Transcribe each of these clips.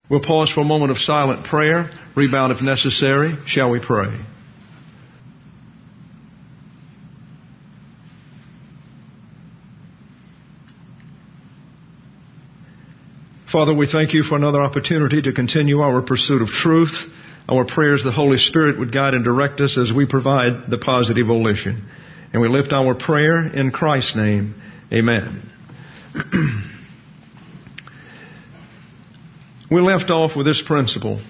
We'll pause for a moment of silent prayer, rebound if necessary. Shall we pray? Father, we thank you for another opportunity to continue our pursuit of truth. Our prayers the Holy Spirit would guide and direct us as we provide the positive volition. And we lift our prayer in Christ's name. Amen. We left off with this principle.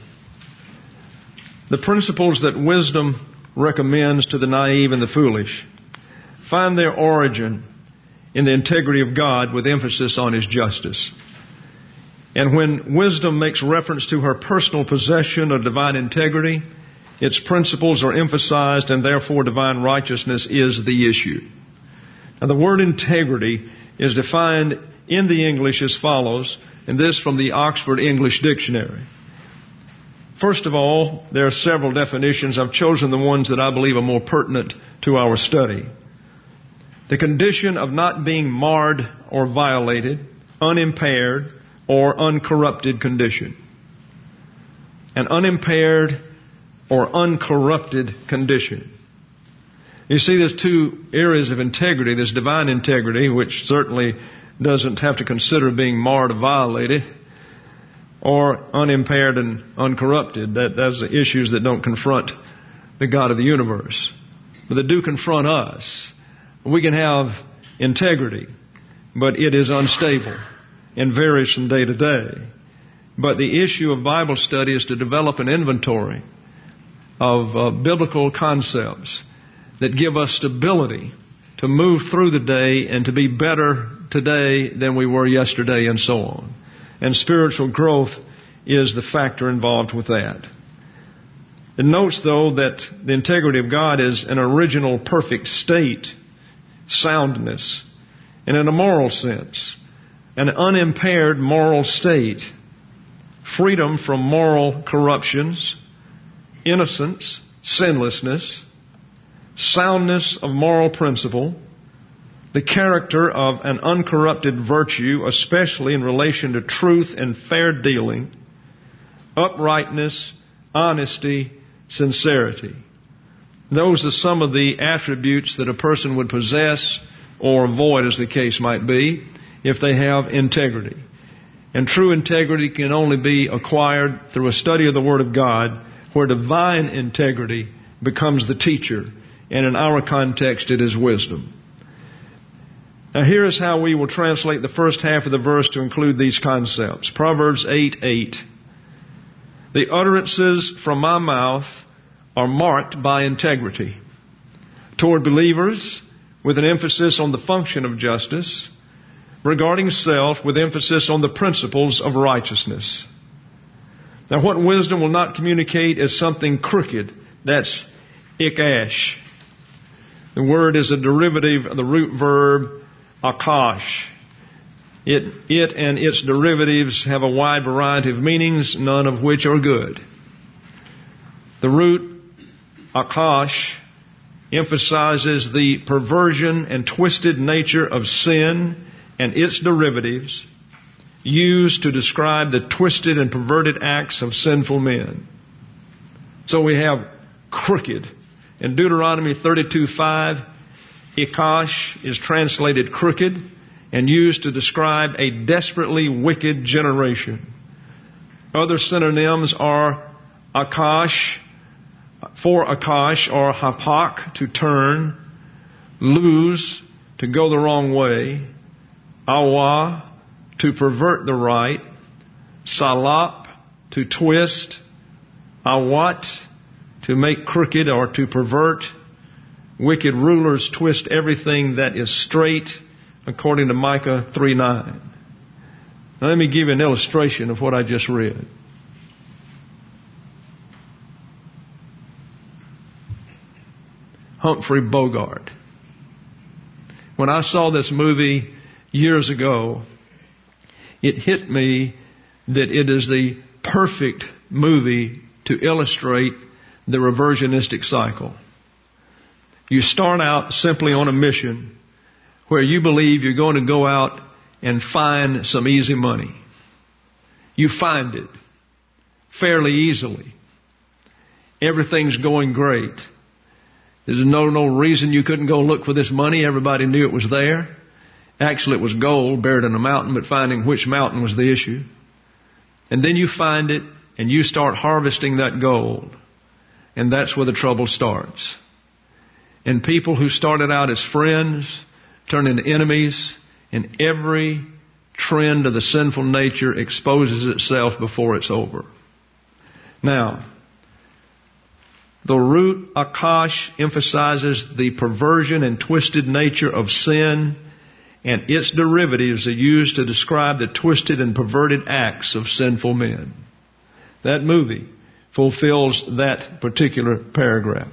The principles that wisdom recommends to the naive and the foolish find their origin in the integrity of God with emphasis on His justice. And when wisdom makes reference to her personal possession of divine integrity, its principles are emphasized and therefore divine righteousness is the issue. Now the word integrity is defined in the English as follows, and this from the Oxford English Dictionary. First of all, there are several definitions. I've chosen the ones that I believe are more pertinent to our study. The condition of not being marred or violated, unimpaired, or uncorrupted condition. An unimpaired or uncorrupted condition. You see, there's two areas of integrity. There's divine integrity, which certainly doesn't have to consider being marred or violated, or unimpaired and uncorrupted. That's the issues that don't confront the God of the universe. But they do confront us. We can have integrity, but it is unstable and varies from day to day. But the issue of Bible study is to develop an inventory of biblical concepts that give us stability to move through the day and to be better today than we were yesterday and so on. And spiritual growth is the factor involved with that. It notes, though, that the integrity of God is an original perfect state, soundness, and in a moral sense, an unimpaired moral state, freedom from moral corruptions, innocence, sinlessness, soundness of moral principle, the character of an uncorrupted virtue, especially in relation to truth and fair dealing, uprightness, honesty, sincerity. Those are some of the attributes that a person would possess or avoid, as the case might be, if they have integrity. And true integrity can only be acquired through a study of the Word of God, where divine integrity becomes the teacher. And in our context, it is wisdom. Now here is how we will translate the first half of the verse to include these concepts. Proverbs 8:8. The utterances from my mouth are marked by integrity toward believers, with an emphasis on the function of justice, regarding self with emphasis on the principles of righteousness. Now what wisdom will not communicate is something crooked. That's ikash. The word is a derivative of the root verb akash. It and its derivatives have a wide variety of meanings, none of which are good. The root akash emphasizes the perversion and twisted nature of sin and its derivatives, used to describe the twisted and perverted acts of sinful men. So we have crooked. In Deuteronomy 32:5, ikash is translated crooked and used to describe a desperately wicked generation. Other synonyms are akash, for akash, or hapak, to turn, lose, to go the wrong way, awa, to pervert the right, salap, to twist, awat, to make crooked or to pervert. Wicked rulers twist everything that is straight, according to Micah 3:9. Now let me give you an illustration of what I just read. Humphrey Bogart. When I saw this movie years ago, it hit me that it is the perfect movie to illustrate the reversionistic cycle. You start out simply on a mission where you believe you're going to go out and find some easy money. You find it. fairly easily. Everything's going great. There's no reason you couldn't go look for this money. Everybody knew it was there. Actually, it was gold buried in a mountain, but finding which mountain was the issue. And then you find it, and you start harvesting that gold. And that's where the trouble starts. And people who started out as friends turn into enemies, and every trend of the sinful nature exposes itself before it's over. Now, the root akash emphasizes the perversion and twisted nature of sin, and its derivatives are used to describe the twisted and perverted acts of sinful men. That movie fulfills that particular paragraph.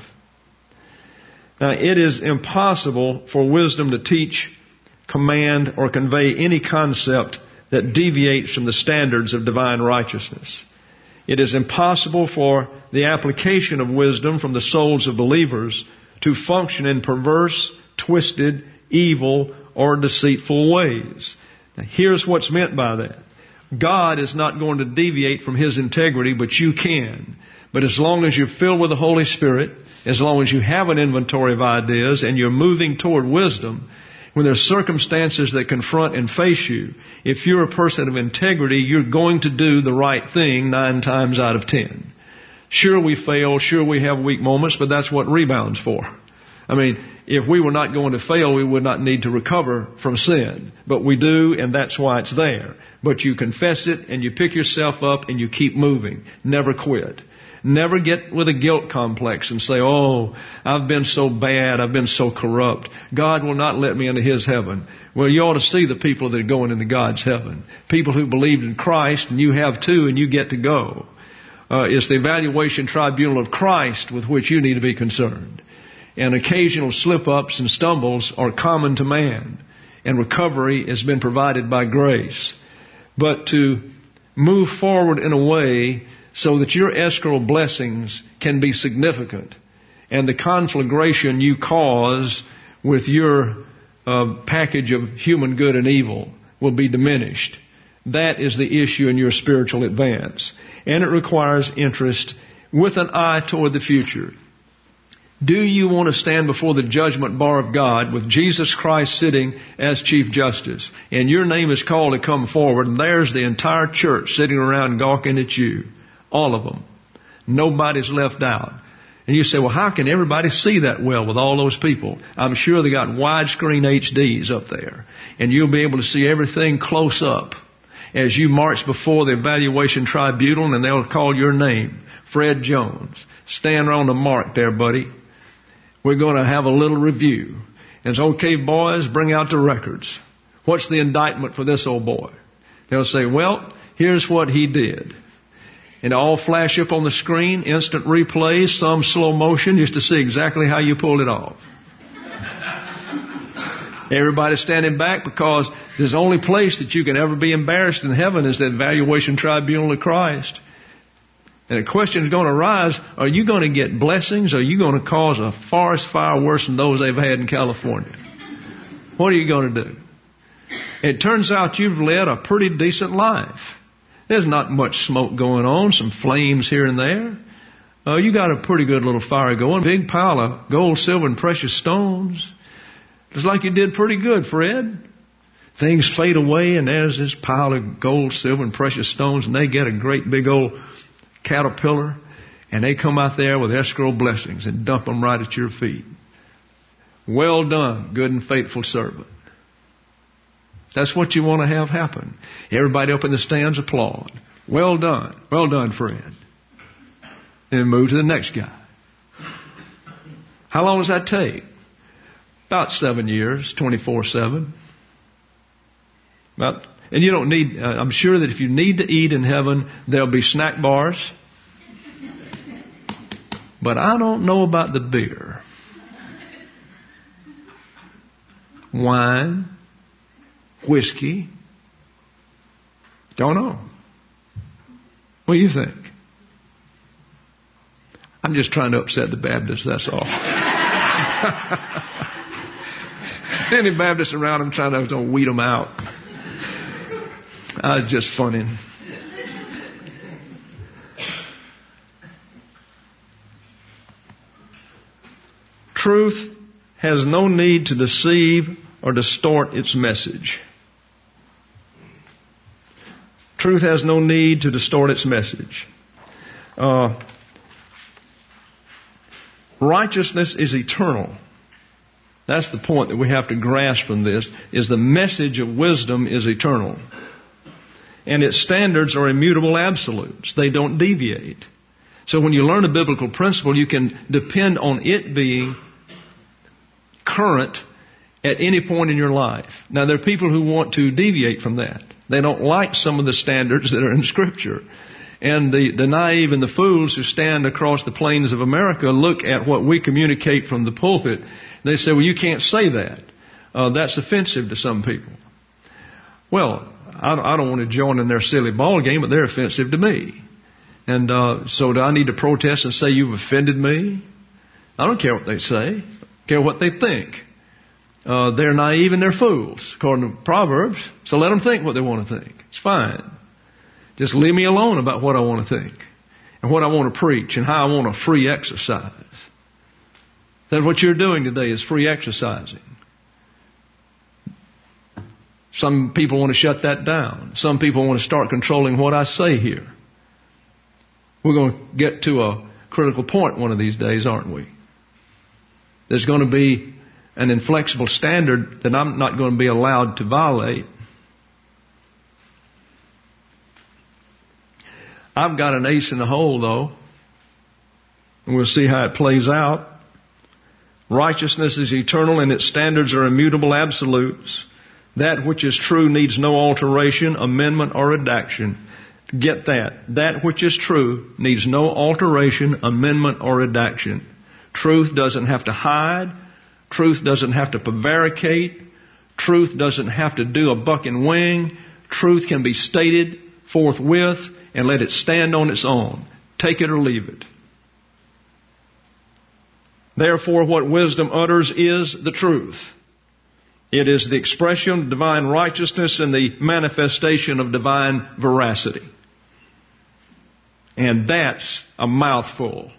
Now, it is impossible for wisdom to teach, command, or convey any concept that deviates from the standards of divine righteousness. It is impossible for the application of wisdom from the souls of believers to function in perverse, twisted, evil, or deceitful ways. Now, here's what's meant by that. God is not going to deviate from His integrity, but you can. But as long as you're filled with the Holy Spirit, as long as you have an inventory of ideas and you're moving toward wisdom, when there's circumstances that confront and face you, if you're a person of integrity, you're going to do the right thing 9 times out of 10. Sure, we fail. Sure, we have weak moments, but that's what rebound's for. I mean, if we were not going to fail, we would not need to recover from sin. But we do, and that's why it's there. But you confess it, and you pick yourself up, and you keep moving. Never quit. Never get with a guilt complex and say, oh, I've been so bad, I've been so corrupt. God will not let me into His heaven. Well, you ought to see the people that are going into God's heaven. People who believed in Christ, and you have too, and you get to go. It's the evaluation tribunal of Christ with which you need to be concerned. And occasional slip-ups and stumbles are common to man. And recovery has been provided by grace. But to move forward in a way so that your escrow blessings can be significant and the conflagration you cause with your package of human good and evil will be diminished. That is the issue in your spiritual advance. And it requires interest with an eye toward the future. Do you want to stand before the judgment bar of God with Jesus Christ sitting as Chief Justice? And your name is called to come forward, and there's the entire church sitting around gawking at you. All of them. Nobody's left out. And you say, well, how can everybody see that well with all those people? I'm sure they got widescreen HDs up there. And you'll be able to see everything close up as you march before the evaluation tribunal, and they'll call your name, Fred Jones. Stand around the mark there, buddy. We're going to have a little review. And it's okay, boys, bring out the records. What's the indictment for this old boy? They'll say, well, here's what he did. And all flash up on the screen, instant replays, some slow motion, just to see exactly how you pulled it off. Everybody's standing back because there's the only place that you can ever be embarrassed in heaven is the evaluation tribunal of Christ. And the question is going to arise, are you going to get blessings or are you going to cause a forest fire worse than those they've had in California? What are you going to do? It turns out you've led a pretty decent life. There's not much smoke going on, some flames here and there. You got a pretty good little fire going, big pile of gold, silver, and precious stones. It's like you did pretty good, Fred. Things fade away and there's this pile of gold, silver, and precious stones, and they get a great big old caterpillar, and they come out there with escrow blessings and dump them right at your feet. Well done, good and faithful servant. That's what you want to have happen. Everybody up in the stands applaud. Well done, friend. And move to the next guy. How long does that take? About 7 years, 24/7. And you don't need, I'm sure that if you need to eat in heaven, there'll be snack bars. But I don't know about the beer. Wine. Whiskey. Don't know. What do you think? I'm just trying to upset the Baptists, that's all. Any Baptists around, I'm trying to weed them out. I was just funning. truth has no need to deceive or distort its message. Truth has no need to distort its message. Righteousness is eternal. That's the point that we have to grasp from this, is the message of wisdom is eternal. And its standards are immutable absolutes. They don't deviate. So when you learn a biblical principle, you can depend on it being current at any point in your life. Now, there are people who want to deviate from that. They don't like some of the standards that are in Scripture. And the naive and the fools who stand across the plains of America look at what we communicate from the pulpit. They say, well, you can't say that. That's offensive to some people. Well, I don't want to join in their silly ball game, but they're offensive to me. And so do I need to protest and say you've offended me? I don't care what they say. I care what they think. They're naive and they're fools, according to Proverbs. So let them think what they want to think. It's fine. Just leave me alone about what I want to think and what I want to preach and how I want a free exercise. That's what you're doing today, is free exercising. Some people want to shut that down. Some people want to start controlling what I say here. We're going to get to a critical point one of these days, aren't we? There's going to be an inflexible standard that I'm not going to be allowed to violate. I've got an ace in the hole, though, and we'll see how it plays out. Righteousness is eternal, and its standards are immutable absolutes. That which is true needs no alteration, amendment, or redaction. Get that. That which is true needs no alteration, amendment, or redaction. Truth doesn't have to hide. Truth doesn't have to prevaricate. Truth doesn't have to do a buck and wing. Truth can be stated forthwith and let it stand on its own. Take it or leave it. Therefore, what wisdom utters is the truth. It is the expression of divine righteousness and the manifestation of divine veracity. And that's a mouthful.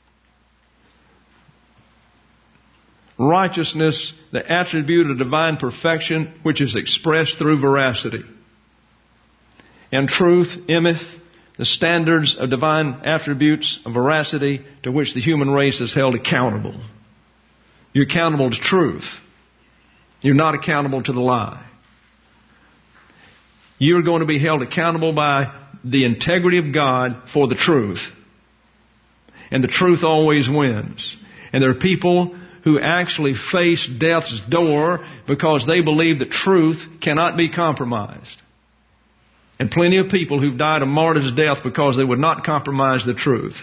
Righteousness, the attribute of divine perfection, which is expressed through veracity. And truth, emeth, the standards of divine attributes of veracity to which the human race is held accountable. You're accountable to truth. You're not accountable to the lie. You're going to be held accountable by the integrity of God for the truth. And the truth always wins. And there are people who actually face death's door because they believe that truth cannot be compromised. And plenty of people who've died a martyr's death because they would not compromise the truth.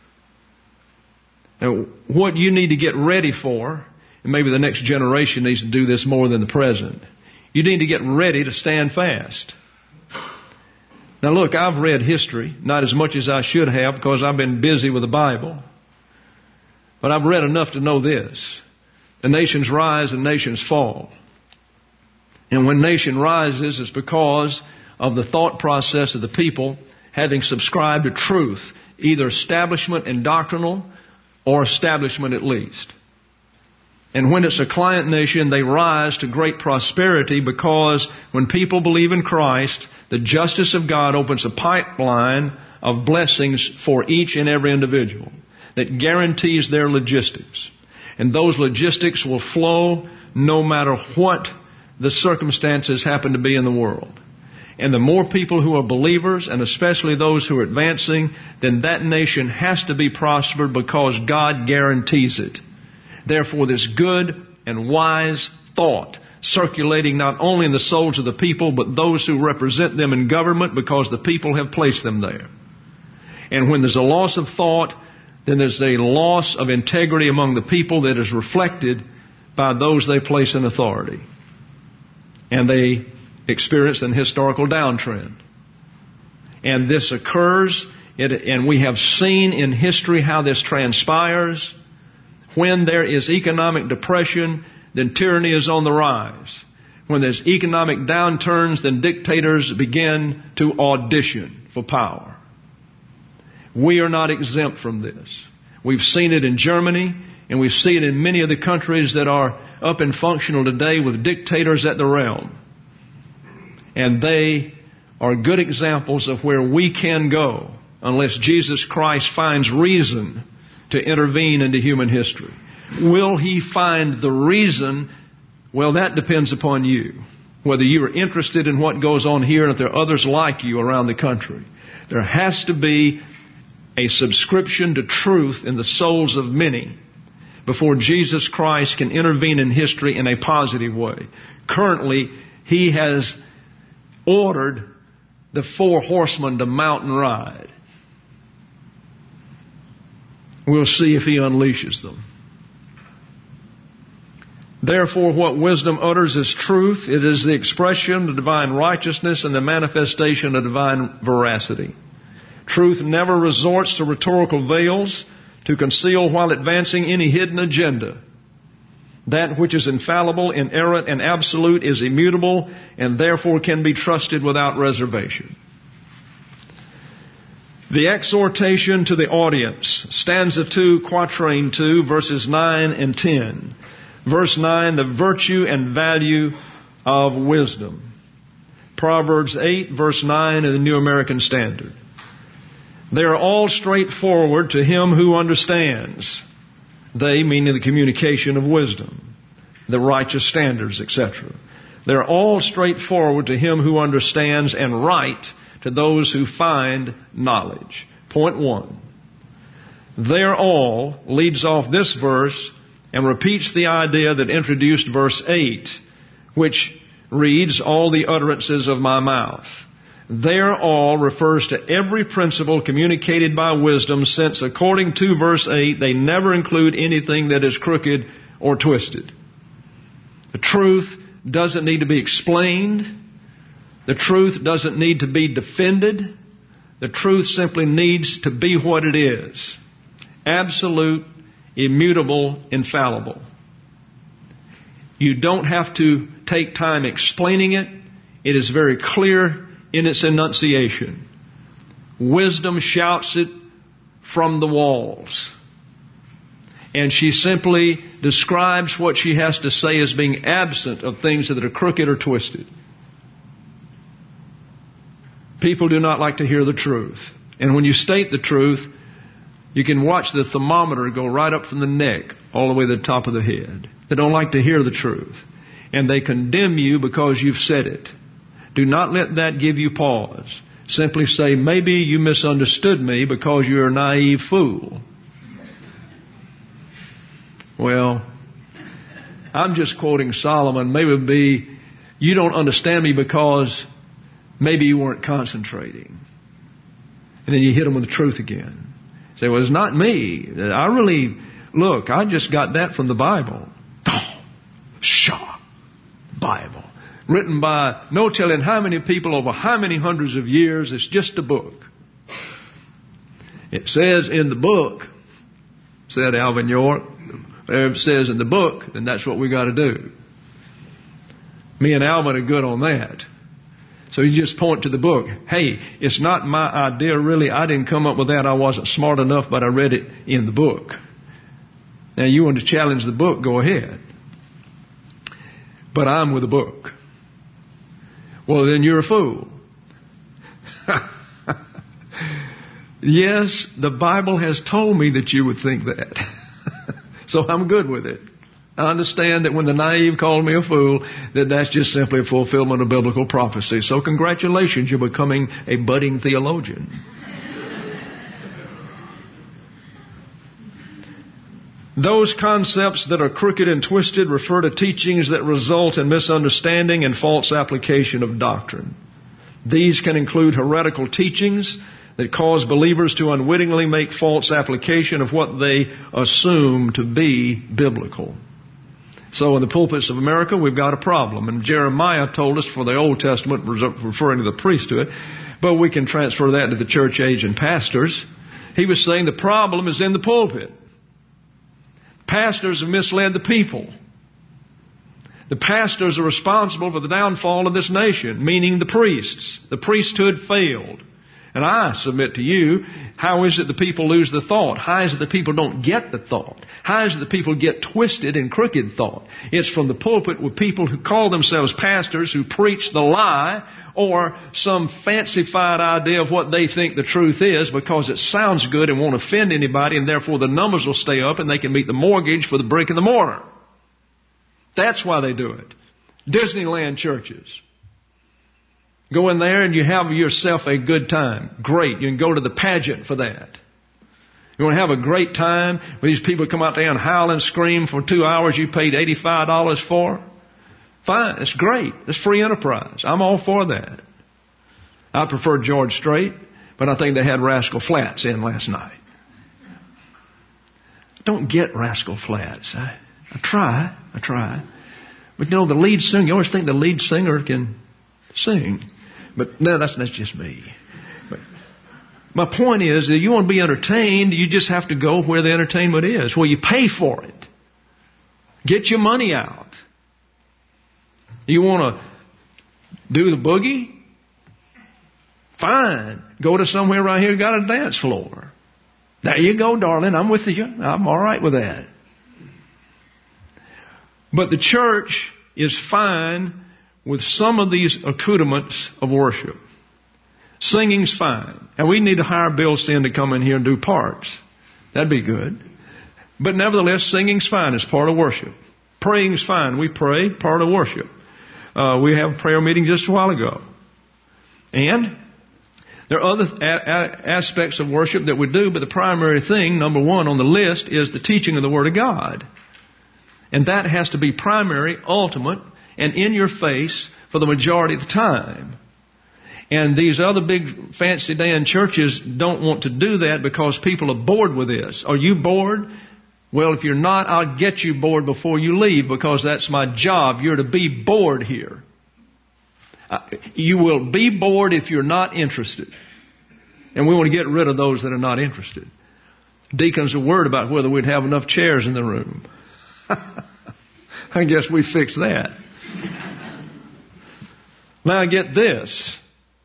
Now, what you need to get ready for, and maybe the next generation needs to do this more than the present, you need to get ready to stand fast. Now look, I've read history, not as much as I should have because I've been busy with the Bible. But I've read enough to know this. The nations rise and nations fall. And when nation rises, it's because of the thought process of the people having subscribed to truth, either establishment and doctrinal or establishment at least. And when it's a client nation, they rise to great prosperity because when people believe in Christ, the justice of God opens a pipeline of blessings for each and every individual that guarantees their logistics. And those logistics will flow no matter what the circumstances happen to be in the world. And the more people who are believers, and especially those who are advancing, then that nation has to be prospered because God guarantees it. Therefore, this good and wise thought circulating not only in the souls of the people, but those who represent them in government because the people have placed them there. And when there's a loss of thought, then there's a loss of integrity among the people that is reflected by those they place in authority. And they experience an historical downtrend. And this occurs, and we have seen in history how this transpires. When there is economic depression, then tyranny is on the rise. When there's economic downturns, then dictators begin to audition for power. We are not exempt from this. We've seen it in Germany. And we see it in many of the countries that are up and functional today with dictators at the realm. And they are good examples of where we can go unless Jesus Christ finds reason to intervene into human history. Will He find the reason? Well, that depends upon you. Whether you are interested in what goes on here and if there are others like you around the country. There has to be a subscription to truth in the souls of many before Jesus Christ can intervene in history in a positive way. Currently, He has ordered the 4 horsemen to mount and ride. We'll see if He unleashes them. Therefore, what wisdom utters is truth. It is the expression of divine righteousness and the manifestation of divine veracity. Truth never resorts to rhetorical veils to conceal while advancing any hidden agenda. That which is infallible, inerrant, and absolute is immutable and therefore can be trusted without reservation. The exhortation to the audience, stanza 2, quatrain 2, verses 9 and 10. Verse 9, the virtue and value of wisdom. Proverbs 8, verse 9 in the New American Standard. They are all straightforward to him who understands. They, meaning the communication of wisdom, the righteous standards, etc. They're all straightforward to him who understands and right to those who find knowledge. Point 1. They're all leads off this verse and repeats the idea that introduced verse 8, which reads, all the utterances of my mouth. There all refers to every principle communicated by wisdom, since according to verse 8, they never include anything that is crooked or twisted. The truth doesn't need to be explained. The truth doesn't need to be defended. The truth simply needs to be what it is. Absolute, immutable, infallible. You don't have to take time explaining it. It is very clear in its enunciation. Wisdom shouts it from the walls. And she simply describes what she has to say as being absent of things that are crooked or twisted. People do not like to hear the truth. And when you state the truth, you can watch the thermometer go right up from the neck all the way to the top of the head. They don't like to hear the truth. And they condemn you because you've said it. Do not let that give you pause. Simply say, maybe you misunderstood me because you're a naive fool. Well, I'm just quoting Solomon. Maybe it would be, you don't understand me because maybe you weren't concentrating. And then you hit them with the truth again. Say, well, it's not me. I just got that from the Bible. Bible. Written by no telling how many people over how many hundreds of years. It's just a book. It says in the book, said Alvin York, it says in the book, then that's what we got to do. Me and Alvin are good on that. So you just point to the book. Hey, it's not my idea really. I didn't come up with that. I wasn't smart enough, but I read it in the book. Now you want to challenge the book, go ahead. But I'm with the book. Well, then you're a fool. Yes, the Bible has told me that you would think that. So I'm good with it. I understand that when the naive called me a fool, that that's just simply a fulfillment of biblical prophecy. So congratulations, you're becoming a budding theologian. Those concepts that are crooked and twisted refer to teachings that result in misunderstanding and false application of doctrine. These can include heretical teachings that cause believers to unwittingly make false application of what they assume to be biblical. So in the pulpits of America, we've got a problem. And Jeremiah told us for the Old Testament, referring to the priesthood, but we can transfer that to the church age and pastors. He was saying the problem is in the pulpit. Pastors have misled the people. The pastors are responsible for the downfall of this nation, meaning the priests. The priesthood failed. And I submit to you, how is it the people lose the thought? How is it the people don't get the thought? How is it the people get twisted and crooked thought? It's from the pulpit with people who call themselves pastors who preach the lie or some fancified idea of what they think the truth is because it sounds good and won't offend anybody, and therefore the numbers will stay up and they can meet the mortgage for the brick and the mortar. That's why they do it. Disneyland churches. Go in there and you have yourself a good time. Great. You can go to the pageant for that. You want to have a great time when these people come out there and howl and scream for 2 hours you paid $85 for? Fine. It's great. It's free enterprise. I'm all for that. I prefer George Strait, but I think they had Rascal Flatts in last night. Don't get Rascal Flatts. I try. But you know, the lead singer, you always think the lead singer can sing. But no, that's just me. But my point is that you want to be entertained, you just have to go where the entertainment is, where you pay for it. Get your money out. You want to do the boogie? Fine. Go to somewhere right here got a dance floor. There you go, darling. I'm with you. I'm all right with that. But the church is fine with some of these accoutrements of worship. Singing's fine. And we need to hire Bill Sin to come in here and do parts. That'd be good. But nevertheless, singing's fine. It's part of worship. Praying's fine. We pray, part of worship. We have a prayer meeting just a while ago. And there are other aspects of worship that we do, but the primary thing, number one on the list, is the teaching of the Word of God. And that has to be primary, ultimate, and in your face for the majority of the time. And these other big fancy Dan churches don't want to do that because people are bored with this. Are you bored? Well, if you're not, I'll get you bored before you leave because that's my job. You're to be bored here. You will be bored if you're not interested. And we want to get rid of those that are not interested. Deacons are worried about whether we'd have enough chairs in the room. I guess we fixed that. Now get this.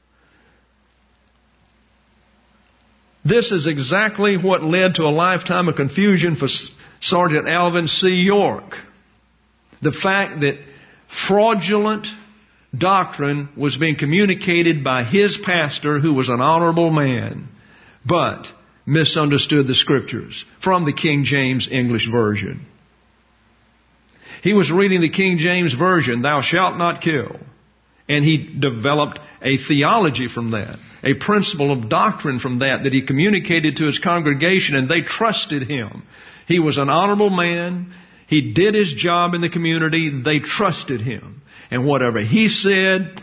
This is exactly what led to a lifetime of confusion for Sergeant Alvin C. York. The fact that fraudulent doctrine was being communicated by his pastor, who was an honorable man, but misunderstood the Scriptures from the King James English Version. He was reading the King James Version, thou shalt not kill. And he developed a theology from that, a principle of doctrine from that he communicated to his congregation, and they trusted him. He was an honorable man. He did his job in the community. They trusted him. And whatever he said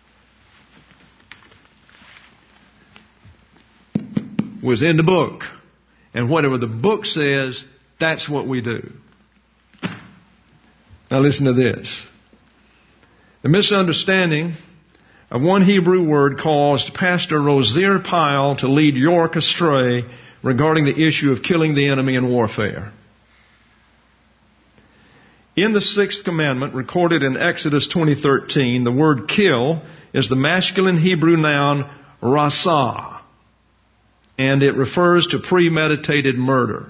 was in the book. And whatever the book says, that's what we do. Now listen to this. The misunderstanding of one Hebrew word caused Pastor Rozier Pyle to lead York astray regarding the issue of killing the enemy in warfare. In the sixth commandment recorded in Exodus 20:13, the word kill is the masculine Hebrew noun rasah, and it refers to premeditated murder.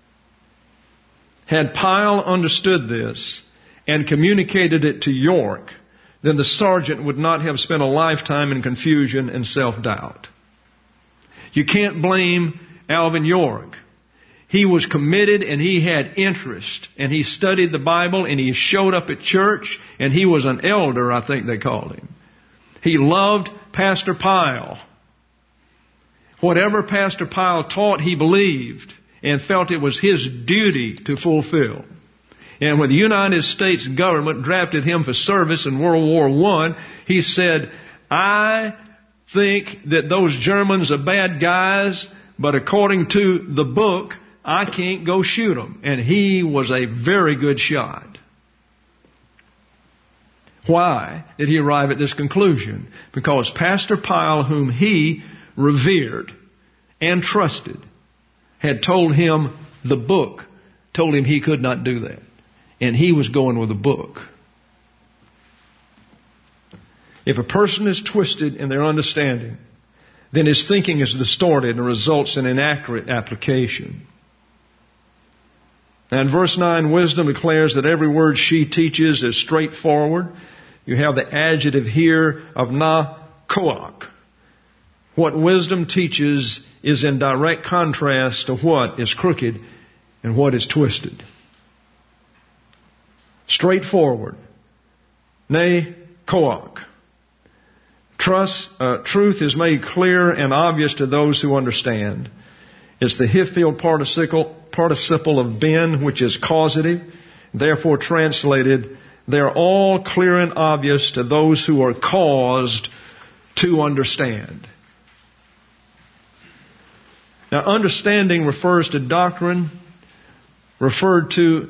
Had Pyle understood this and communicated it to York, then the sergeant would not have spent a lifetime in confusion and self-doubt. You can't blame Alvin York. He was committed and he had interest, and he studied the Bible and he showed up at church, and he was an elder, I think they called him. He loved Pastor Pyle. Whatever Pastor Pyle taught, he believed and felt it was his duty to fulfill. And when the United States government drafted him for service in World War I, he said, I think that those Germans are bad guys, but according to the book, I can't go shoot them. And he was a very good shot. Why did he arrive at this conclusion? Because Pastor Pyle, whom he revered and trusted, had told him the book, told him he could not do that. And he was going with the book. If a person is twisted in their understanding, then his thinking is distorted and results in inaccurate application. And verse 9, wisdom declares that every word she teaches is straightforward. You have the adjective here of na koach. What wisdom teaches is in direct contrast to what is crooked and what is twisted. Straightforward. Ne koach. Truth is made clear and obvious to those who understand. It's the Hiphfield participle of ben, which is causative. Therefore translated, they're all clear and obvious to those who are caused to understand. Now, understanding refers to doctrine transferred to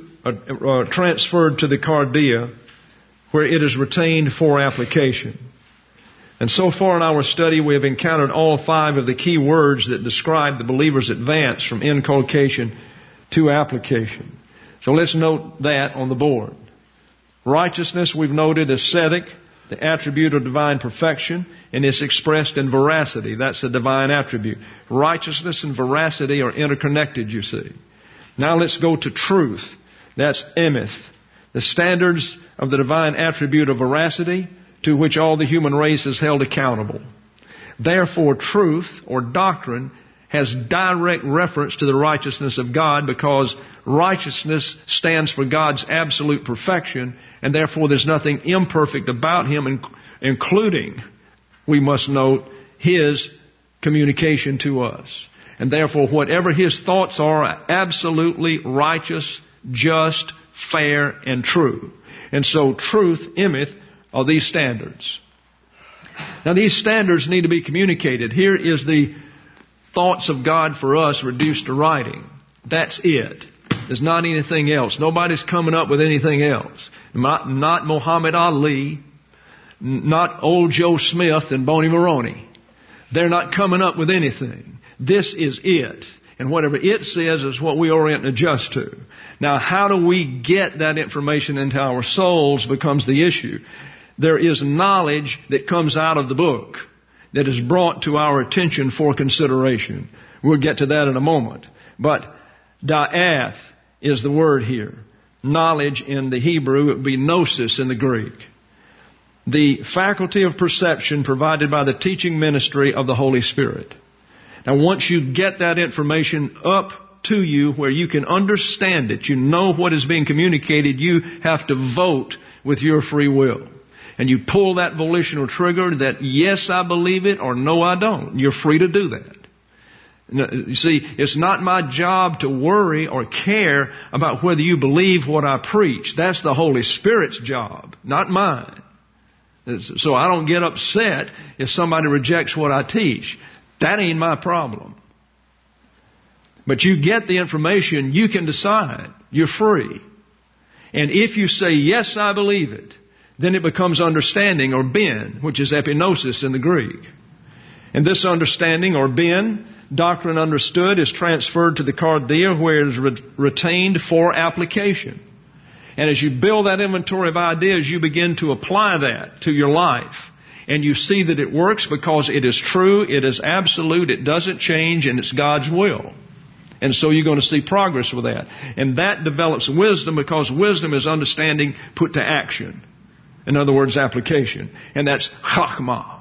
the cardia, where it is retained for application. And so far in our study, we have encountered all 5 of the key words that describe the believer's advance from inculcation to application. So let's note that on the board. Righteousness, we've noted, is ascetic, the attribute of divine perfection, and it's expressed in veracity. That's a divine attribute. Righteousness and veracity are interconnected, you see. Now let's go to truth. That's emeth, the standards of the divine attribute of veracity, to which all the human race is held accountable. Therefore, truth or doctrine has direct reference to the righteousness of God, because righteousness stands for God's absolute perfection, and therefore there's nothing imperfect about Him, including, we must note, His communication to us. And therefore, whatever His thoughts are absolutely righteous, just, fair, and true. And so truth, emeth, are these standards. Now these standards need to be communicated. Here is the thoughts of God for us reduced to writing. That's it. There's not anything else. Nobody's coming up with anything else. Not Muhammad Ali, not old Joe Smith and Bonnie Maroney. They're not coming up with anything. This is it. And whatever it says is what we orient and adjust to. Now, how do we get that information into our souls becomes the issue. There is knowledge that comes out of the book that is brought to our attention for consideration. We'll get to that in a moment. But da'ath is the word here. Knowledge in the Hebrew, it would be gnosis in the Greek. The faculty of perception provided by the teaching ministry of the Holy Spirit. Now, once you get that information up to you where you can understand it, you know what is being communicated, you have to vote with your free will. And you pull that volitional trigger that, yes, I believe it, or no, I don't. You're free to do that. You see, it's not my job to worry or care about whether you believe what I preach. That's the Holy Spirit's job, not mine. So I don't get upset if somebody rejects what I teach. That ain't my problem. But you get the information, you can decide. You're free. And if you say, yes, I believe it, then it becomes understanding, or ben, which is epinosis in the Greek. And this understanding, or ben, doctrine understood, is transferred to the cardia, where it is retained for application. And as you build that inventory of ideas, you begin to apply that to your life. And you see that it works because it is true, it is absolute, it doesn't change, and it's God's will. And so you're going to see progress with that. And that develops wisdom, because wisdom is understanding put to action. In other words, application. And that's chachma.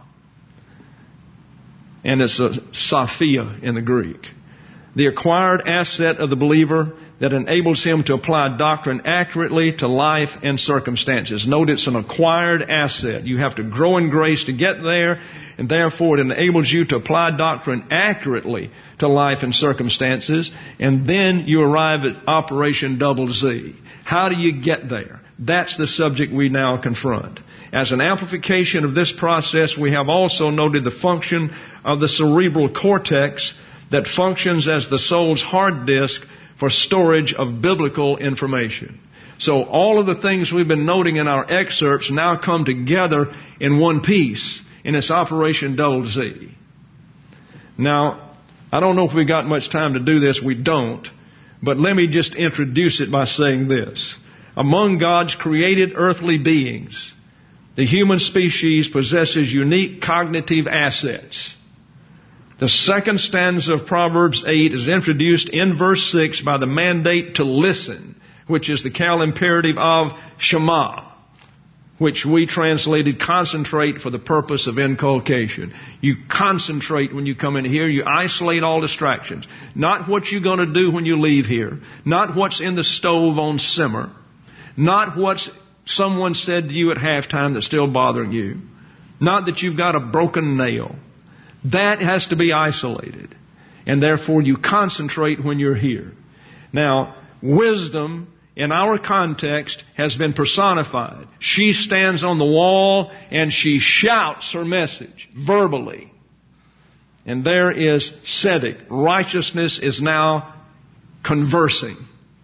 And it's a sophia in the Greek. The acquired asset of the believer that enables him to apply doctrine accurately to life and circumstances. Note, it's an acquired asset. You have to grow in grace to get there, and therefore it enables you to apply doctrine accurately to life and circumstances, and then you arrive at Operation Double Z. How do you get there? That's the subject we now confront. As an amplification of this process, we have also noted the function of the cerebral cortex that functions as the soul's hard disk for storage of biblical information. So all of the things we've been noting in our excerpts now come together in one piece, and it's Operation Double Z. Now, I don't know if we got much time to do this. We don't. But let me just introduce it by saying this. Among God's created earthly beings, the human species possesses unique cognitive assets. The second stanza of Proverbs 8 is introduced in verse 6 by the mandate to listen, which is the Cal imperative of Shema, which we translated concentrate for the purpose of inculcation. You concentrate when you come in here. You isolate all distractions. Not what you're going to do when you leave here. Not what's in the stove on simmer. Not what someone said to you at halftime that's still bothering you. Not that you've got a broken nail. That has to be isolated. And therefore you concentrate when you're here. Now, wisdom in our context has been personified. She stands on the wall and she shouts her message verbally. And there is tzedek. Righteousness is now conversing.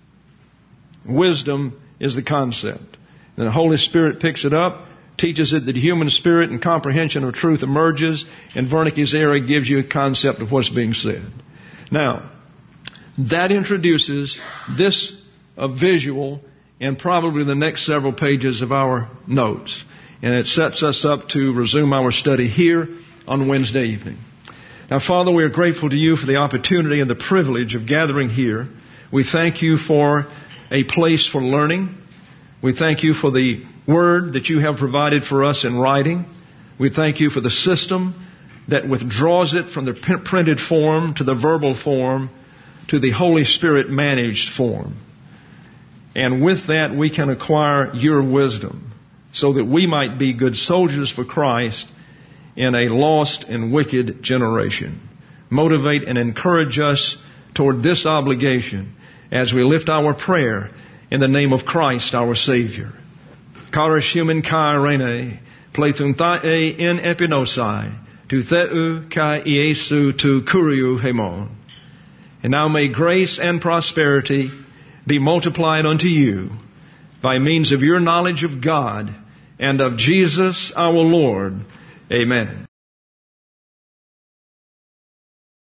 Wisdom is the concept. And the Holy Spirit picks it up, teaches it that human spirit and comprehension of truth emerges, and Wernicke's era gives you a concept of what's being said. Now, that introduces this visual and probably the next several pages of our notes. And it sets us up to resume our study here on Wednesday evening. Now, Father, we are grateful to you for the opportunity and the privilege of gathering here. We thank you for a place for learning. We thank you for the word that you have provided for us in writing. We thank you for the system that withdraws it from the printed form to the verbal form to the Holy Spirit managed form. And with that, we can acquire your wisdom so that we might be good soldiers for Christ in a lost and wicked generation. Motivate and encourage us toward this obligation as we lift our prayer in the name of Christ our Savior. Karish human kai rene, plethun thae in epinosai, tu theu kai Iesu tu kuriu hemon. And now may grace and prosperity be multiplied unto you by means of your knowledge of God and of Jesus our Lord. Amen.